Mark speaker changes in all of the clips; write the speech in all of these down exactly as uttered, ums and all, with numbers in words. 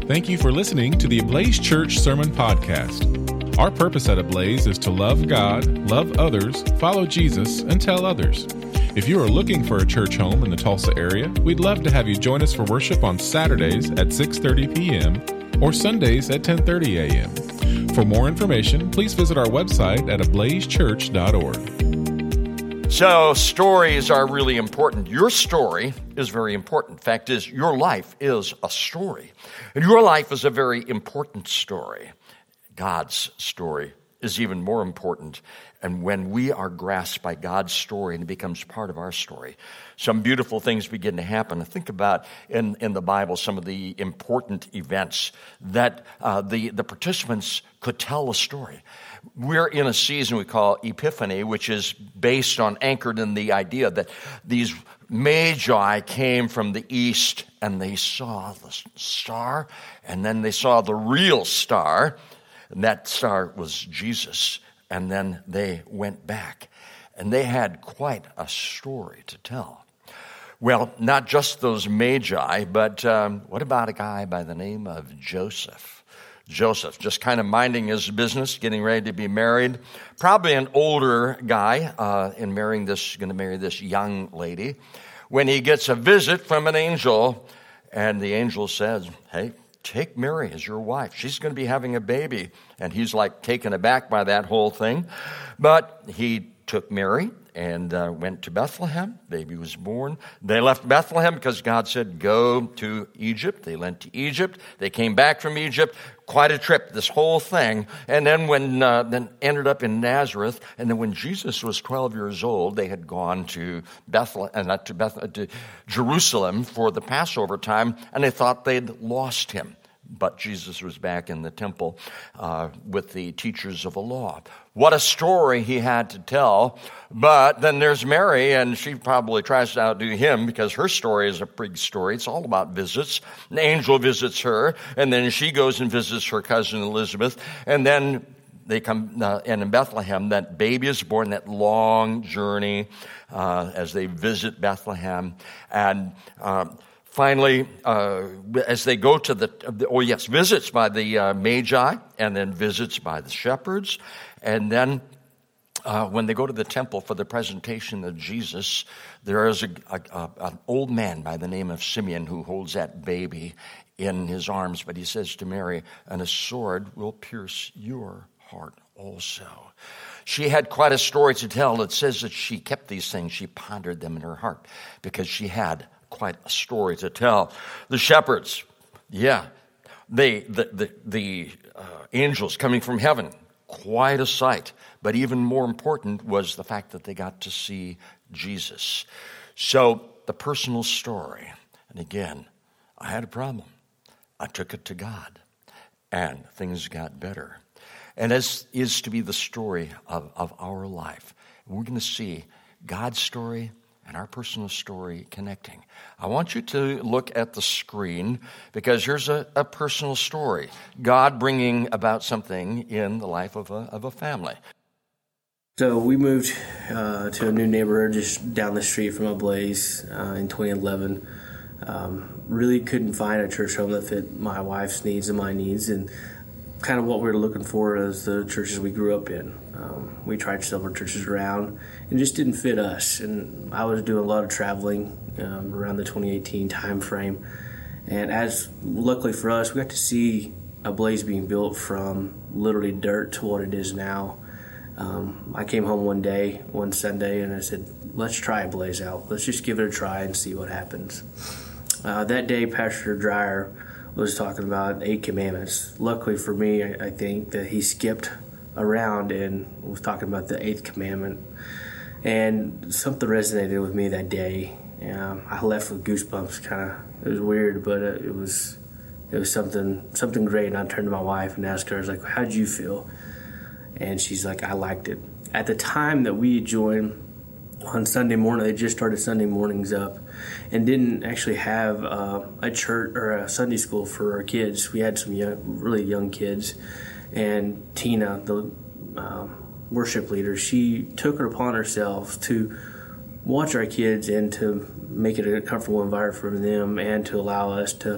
Speaker 1: Thank you for listening to the Ablaze Church Sermon Podcast. Our purpose at Ablaze is to love God, love others, follow Jesus, and tell others. If you are looking for a church home in the Tulsa area, we'd love to have you join us for worship on Saturdays at six thirty p.m. or Sundays at ten thirty a.m. For more information, please visit our website at ablaze church dot org.
Speaker 2: So stories are really important. Your story is very important. Fact is, your life is a story. And your life is a very important story. God's story is even more important. And when we are grasped by God's story and it becomes part of our story, some beautiful things begin to happen. Think about in, in the Bible some of the important events that uh, the, the participants could tell a story. We're in a season we call Epiphany, which is based on, anchored in the idea that these magi came from the east and they saw the star, and then they saw the real star, and that star was Jesus, and then they went back, and they had quite a story to tell. Well, not just those magi, but um, what about a guy by the name of Joseph? Joseph, just kind of minding his business, getting ready to be married. Probably an older guy uh, in marrying this, going to marry this young lady. When he gets a visit from an angel, and the angel says, hey, take Mary as your wife. She's going to be having a baby. And he's like taken aback by that whole thing. But he took Mary and uh, went to Bethlehem. Baby was born. They left Bethlehem because God said, go to Egypt. They went to Egypt. They came back from Egypt. Quite a trip, this whole thing. And then when uh, then ended up in Nazareth. And then when Jesus was twelve years old, they had gone to Bethlehem, uh, not to Beth, uh, to Jerusalem for the Passover time, and they thought they'd lost him. But Jesus was back in the temple uh, with the teachers of the law. What a story he had to tell. But then there's Mary, and she probably tries to outdo him because her story is a big story. It's all about visits. An angel visits her, and then she goes and visits her cousin Elizabeth. And then they come, uh, and in Bethlehem, that baby is born, that long journey uh, as they visit Bethlehem. And Um, Finally, uh, as they go to the, oh yes, visits by the uh, Magi, and then visits by the shepherds. And then uh, when they go to the temple for the presentation of Jesus, there is a, a, a, an old man by the name of Simeon who holds that baby in his arms. But he says to Mary, and a sword will pierce your heart also. She had quite a story to tell. It says that she kept these things. She pondered them in her heart because she had quite a story to tell. The shepherds, yeah, they the the, the uh, angels coming from heaven, quite a sight. But even more important was the fact that they got to see Jesus. So the personal story, and again, I had a problem. I took it to God, and things got better. And as is to be the story of, of our life, we're going to see God's story and our personal story connecting. I want you to look at the screen because here's a, a personal story. God bringing about something in the life of a, of a family.
Speaker 3: So we moved uh, to a new neighborhood just down the street from Ablaze uh, in twenty eleven. Um, really couldn't find a church home that fit my wife's needs and my needs, and kind of what we were looking for as the churches we grew up in. Um, we tried several churches around and just didn't fit us. And I was doing a lot of traveling um, around the twenty eighteen time frame. And as luckily for us, we got to see Ablaze being built from literally dirt to what it is now. Um, I came home one day, one Sunday, and I said, let's try Ablaze out. Let's just give it a try and see what happens. Uh, that day, Pastor Dreyer was talking about eight commandments. Luckily for me, I, I think that he skipped around and was talking about the eighth commandment. And something resonated with me that day. Um, I left with goosebumps. Kind of, it was weird, but uh, it was it was something something great. And I turned to my wife and asked her, I was like, how'd you feel? And she's like, I liked it. At the time that we joined on Sunday morning, they just started Sunday mornings up and didn't actually have uh, a church or a Sunday school for our kids. We had some young, really young kids. And Tina, the um, worship leader, she took it upon herself to watch our kids and to make it a comfortable environment for them and to allow us to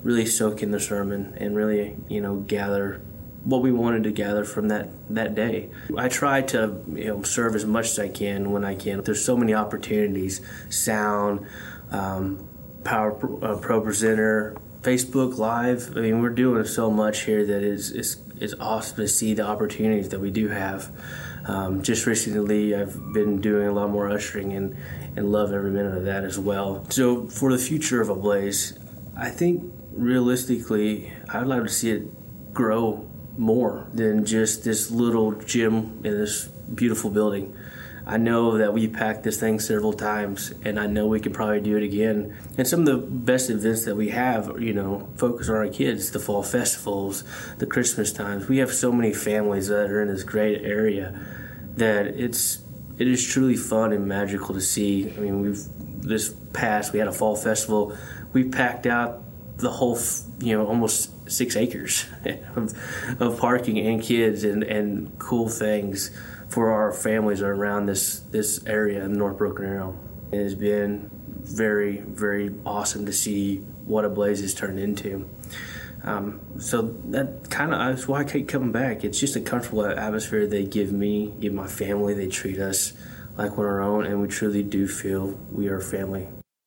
Speaker 3: really soak in the sermon and really, you know, gather what we wanted to gather from that, that day. I try to, you know, serve as much as I can when I can. There's so many opportunities, sound, um, Power uh, Pro Presenter, Facebook Live. I mean, we're doing so much here that it's, it's, it's awesome to see the opportunities that we do have. Um, just recently, I've been doing a lot more ushering and, and love every minute of that as well. So for the future of Ablaze, I think realistically, I'd like to see it grow more than just this little gym in this beautiful building. I know that we packed this thing several times, and I know we can probably do it again. And some of the best events that we have, you know, focus on our kids, the fall festivals, the Christmas times. We have so many families that are in this great area that it's it is truly fun and magical to see. I mean, we've this past we had a fall festival. We packed out the whole, you know, almost six acres of, of parking and kids and, and cool things for our families around this, this area in the North Broken Arrow. It has been very, very awesome to see what Ablaze has turned into. Um, so that kind of that's why I keep coming back. It's just a comfortable atmosphere they give me, give my family. They treat us like we're our own, and we truly do feel we are family.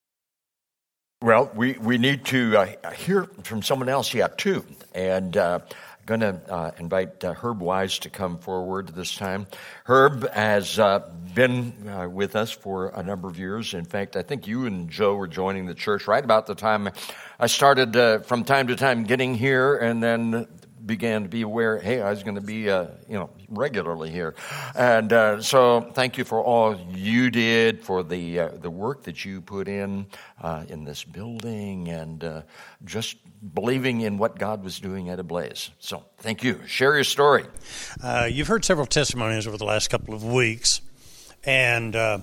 Speaker 2: Well, we, we need to uh, hear from someone else yet, too. And uh, I'm going to uh, invite uh, Herb Wise to come forward this time. Herb has uh, been uh, with us for a number of years. In fact, I think you and Joe were joining the church right about the time I started uh, from time to time getting here, and then began to be aware, hey, I was going to be, uh, you know, regularly here. And uh, so thank you for all you did, for the uh, the work that you put in uh, in this building, and uh, just believing in what God was doing at Ablaze. So thank you. Share your story.
Speaker 4: Uh, you've heard several testimonies over the last couple of weeks, and uh,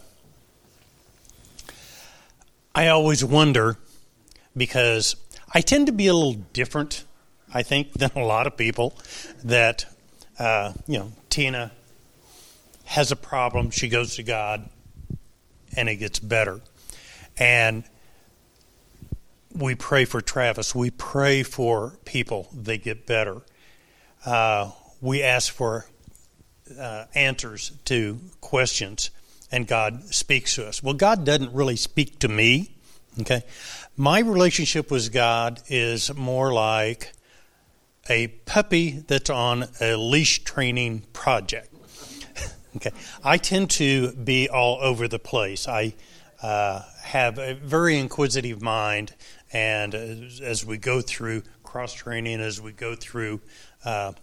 Speaker 4: I always wonder, because I tend to be a little different, I think, than a lot of people, that, uh, you know, Tina has a problem, she goes to God, and it gets better. And we pray for Travis. We pray for people, they get better. Uh, we ask for uh, answers to questions, and God speaks to us. Well, God doesn't really speak to me, okay? My relationship with God is more like a puppy that's on a leash training project. Okay, I tend to be all over the place. I uh, have a very inquisitive mind, and as, as we go through cross training, as we go through, uh,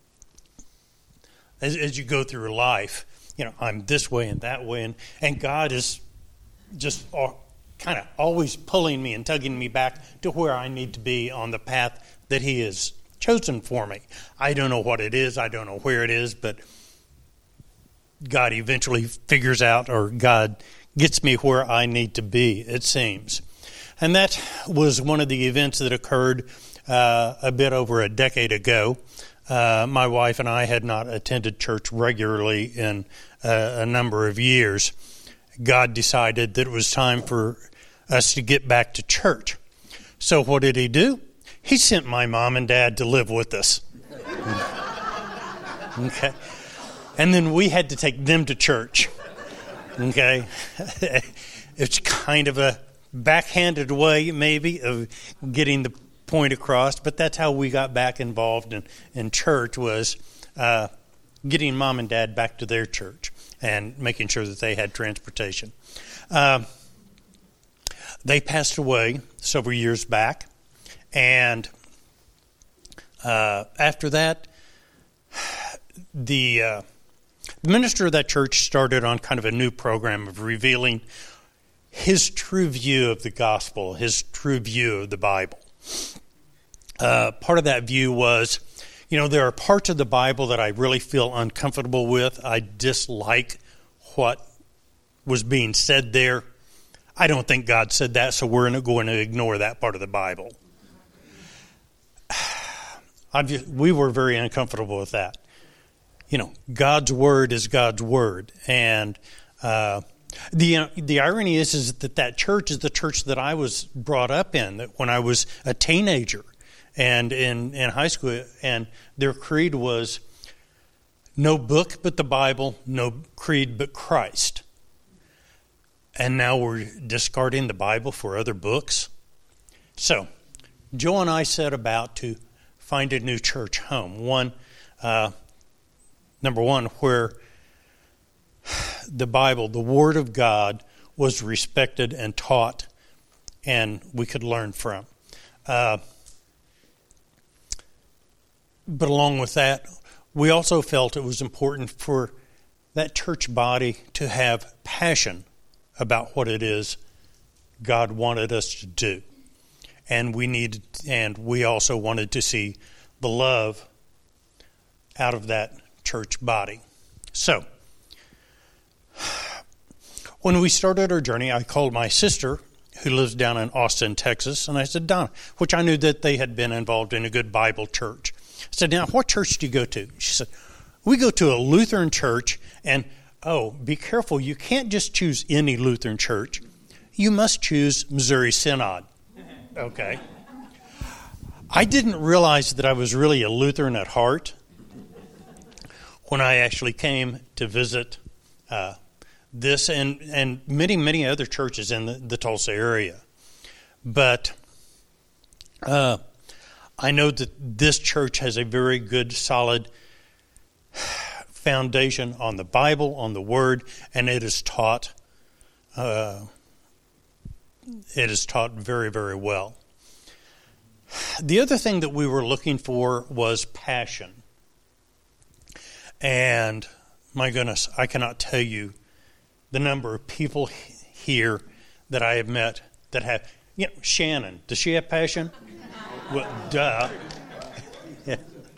Speaker 4: as, as you go through life, you know, I'm this way and that way, and, and God is just kind of always pulling me and tugging me back to where I need to be on the path that He has chosen for me. I don't know what it is. I don't know where it is, but God eventually figures out, or God gets me where I need to be, it seems. And that was one of the events that occurred uh, a bit over a decade ago. Uh, my wife and I had not attended church regularly in uh, a number of years. God decided that it was time for us to get back to church. So what did He do? He sent my mom and dad to live with us. Okay. And then we had to take them to church. Okay. It's kind of a backhanded way, maybe, of getting the point across, but that's how we got back involved in, in church, was uh, getting mom and dad back to their church and making sure that they had transportation. Uh, they passed away several years back, and uh, after that, the uh, the minister of that church started on kind of a new program of revealing his true view of the gospel, his true view of the Bible. Uh, part of that view was, you know, there are parts of the Bible that I really feel uncomfortable with. I dislike what was being said there. I don't think God said that, so we're going to ignore that part of the Bible. Just, we were very uncomfortable with that. You know, God's word is God's word, and uh, the uh, the irony is is that that church is the church that I was brought up in. That when I was a teenager, and in, in high school, and their creed was no book but the Bible, no creed but Christ. And now we're discarding the Bible for other books. So, Joe and I set about to find a new church home. One, uh, number one, where the Bible, the Word of God, was respected and taught, and we could learn from. Uh, but along with that, we also felt it was important for that church body to have passion about what it is God wanted us to do. And we needed, and we also wanted to see the love out of that church body. So, when we started our journey, I called my sister, who lives down in Austin, Texas, and I said, Donna, which I knew that they had been involved in a good Bible church. I said, now, what church do you go to? She said, we go to a Lutheran church, and oh, be careful, you can't just choose any Lutheran church. You must choose Missouri Synod. Okay. I didn't realize that I was really a Lutheran at heart when I actually came to visit uh, this and, and many, many other churches in the, the Tulsa area. But uh, I know that this church has a very good, solid foundation on the Bible, on the Word, and it is taught uh, it is taught very, very well. The other thing that we were looking for was passion. And my goodness, I cannot tell you the number of people here that I have met that have, you know, Shannon, does she have passion? Well, duh. Yeah.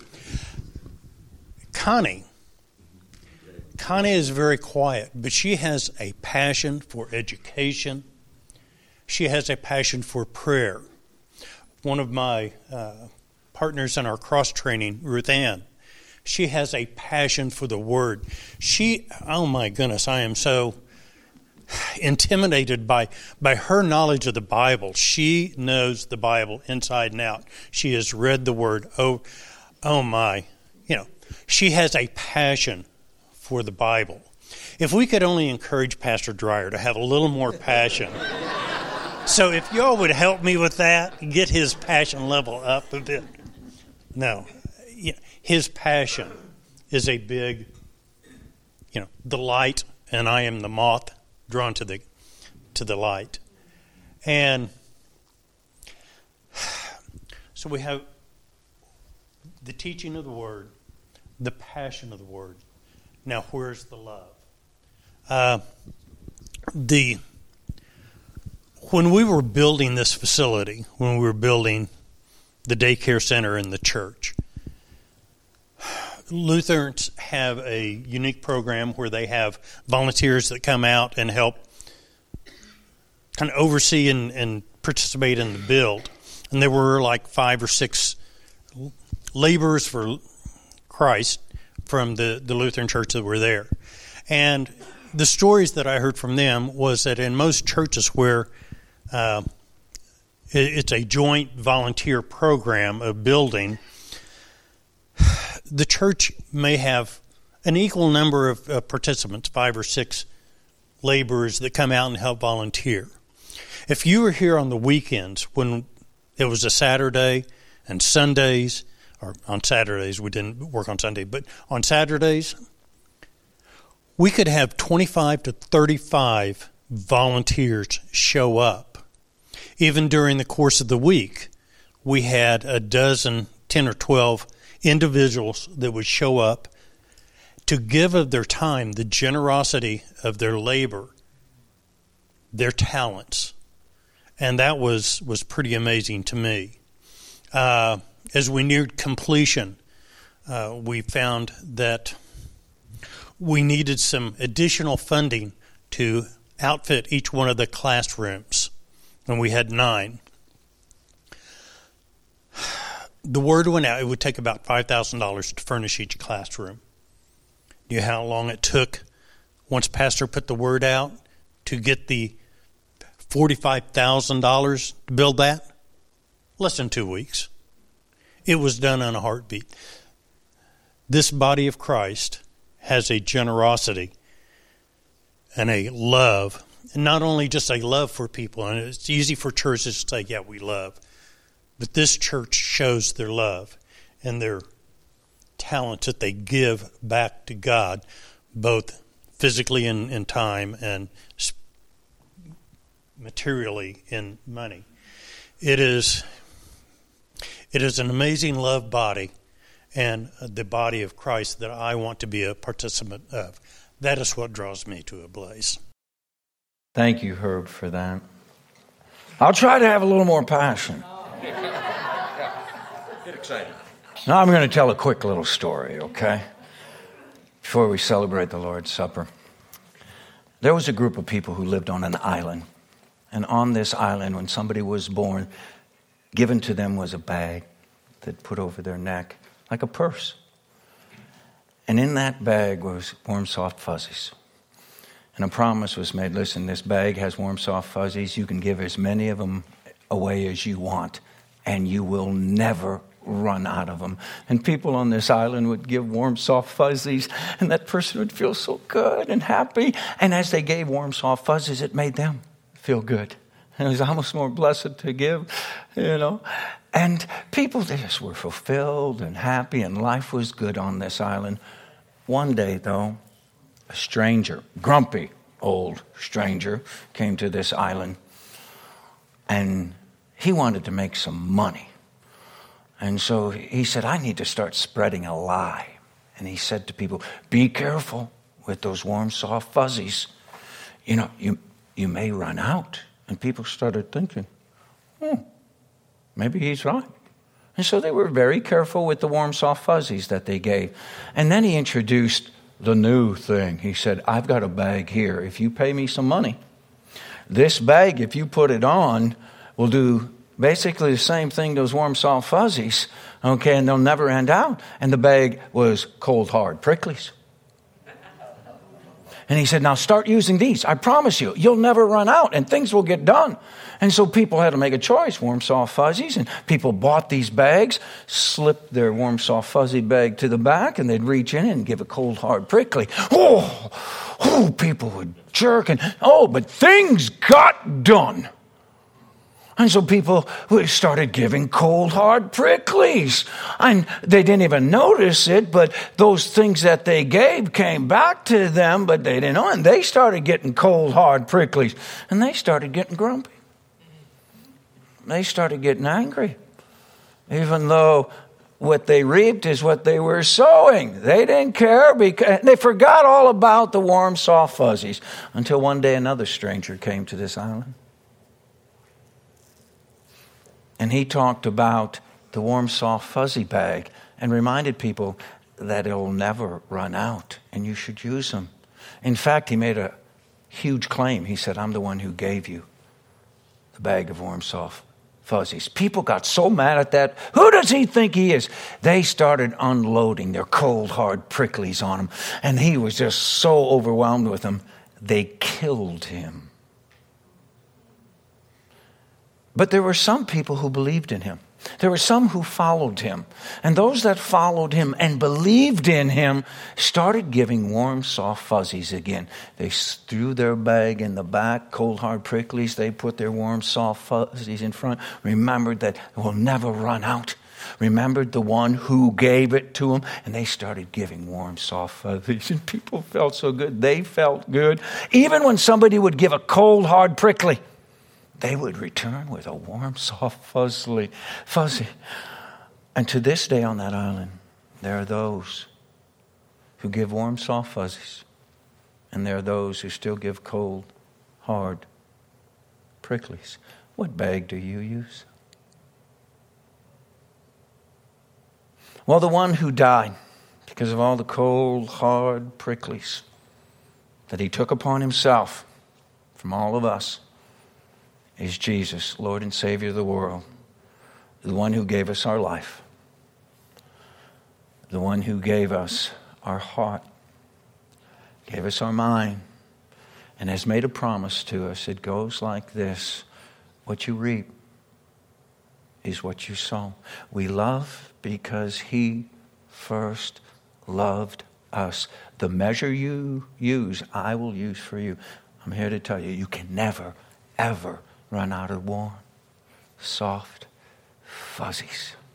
Speaker 4: Connie. Connie is very quiet, but she has a passion for education. She has a passion for prayer. One of my uh, partners in our cross training, Ruth Ann, she has a passion for the Word. She, oh my goodness, I am so intimidated by, by her knowledge of the Bible. She knows the Bible inside and out. She has read the Word. Oh, oh my, you know, she has a passion for the Bible. If we could only encourage Pastor Dreyer to have a little more passion. So if y'all would help me with that, get his passion level up a bit. No, his passion is a big, you know, the light, and I am the moth drawn to the to the light. And so we have the teaching of the Word, the passion of the Word. Now, where's the love? Uh, the when we were building this facility, when we were building the daycare center in the church, Lutherans have a unique program where they have volunteers that come out and help kind of oversee and, and participate in the build. And there were like five or six laborers for Christ from the, the Lutheran church that were there. And the stories that I heard from them was that in most churches where uh, it, it's a joint volunteer program of building, the church may have an equal number of uh, participants, five or six laborers that come out and help volunteer. If you were here on the weekends when it was a Saturday and Sundays, or on Saturdays, we didn't work on Sunday, but on Saturdays, we could have twenty-five to thirty-five volunteers show up. Even during the course of the week, we had a dozen, ten or twelve individuals that would show up to give of their time, the generosity of their labor, their talents. And that was, was pretty amazing to me. Uh, as we neared completion, uh, we found that we needed some additional funding to outfit each one of the classrooms, and we had nine. The word went out, it would take about five thousand dollars to furnish each classroom. Do you know how long it took once Pastor put the word out to get the forty-five thousand dollars to build that? Less than two weeks. It was done on a heartbeat. This body of Christ has a generosity and a love, and not only just a love for people, and it's easy for churches to say, yeah, we love, but this church shows their love and their talents that they give back to God, both physically in, in time and materially in money. It is, it is an amazing love body, and the body of Christ that I want to be a participant of. That is what draws me to Ablaze.
Speaker 5: Thank you, Herb, for that. I'll try to have a little more passion.
Speaker 2: Get excited.
Speaker 5: Now I'm going to tell a quick little story, okay? Before we celebrate the Lord's Supper. There was a group of people who lived on an island. And on this island, when somebody was born, given to them was a bag that put over their neck, like a purse. And in that bag was warm, soft fuzzies. And a promise was made, listen, this bag has warm, soft fuzzies. You can give as many of them away as you want, and you will never run out of them. And people on this island would give warm, soft fuzzies, and that person would feel so good and happy. And as they gave warm, soft fuzzies, it made them feel good. And it was almost more blessed to give, you know. And people, they just were fulfilled and happy, and life was good on this island. One day, though, a stranger, grumpy old stranger, came to this island, and he wanted to make some money. And so he said, I need to start spreading a lie. And he said to people, be careful with those warm, soft fuzzies. You know, you, you may run out. And people started thinking, hmm, maybe he's right. And so they were very careful with the warm, soft fuzzies that they gave. And then he introduced the new thing. He said, I've got a bag here. If you pay me some money, this bag, if you put it on, will do basically the same thing, those warm, soft fuzzies, okay, and they'll never end out. And the bag was cold, hard pricklies. And he said, now start using these. I promise you, you'll never run out and things will get done. And so people had to make a choice, warm, soft fuzzies. And people bought these bags, slipped their warm, soft fuzzy bag to the back, and they'd reach in and give a cold, hard prickly. Oh, oh, people would jerk. And, oh, but things got done. And so people started giving cold, hard pricklies. And they didn't even notice it, but those things that they gave came back to them, but they didn't know. And they started getting cold, hard pricklies. And they started getting grumpy. They started getting angry. Even though what they reaped is what they were sowing. They didn't care because they forgot all about the warm, soft fuzzies until one day another stranger came to this island. And he talked about the warm, soft, fuzzy bag and reminded people that it'll never run out and you should use them. In fact, he made a huge claim. He said, I'm the one who gave you the bag of warm, soft fuzzies. People got so mad at that. Who does he think he is? They started unloading their cold, hard pricklies on him. And he was just so overwhelmed with them, they killed him. But there were some people who believed in him. There were some who followed him. And those that followed him and believed in him started giving warm, soft fuzzies again. They threw their bag in the back, cold, hard pricklies. They put their warm, soft fuzzies in front. Remembered that it will never run out. Remembered the one who gave it to them. And they started giving warm, soft fuzzies. And people felt so good. They felt good. Even when somebody would give a cold, hard prickly, they would return with a warm, soft, fuzzy, fuzzy. And to this day on that island, there are those who give warm, soft fuzzies. And there are those who still give cold, hard pricklies. What bag do you use? Well, the one who died because of all the cold, hard pricklies that he took upon himself from all of us is Jesus, Lord and Savior of the world, the one who gave us our life, the one who gave us our heart, gave us our mind, and has made a promise to us. It goes like this: what you reap is what you saw. We love because He first loved us. The measure you use, I will use for you. I'm here to tell you, you can never, ever run out of warm, soft fuzzies.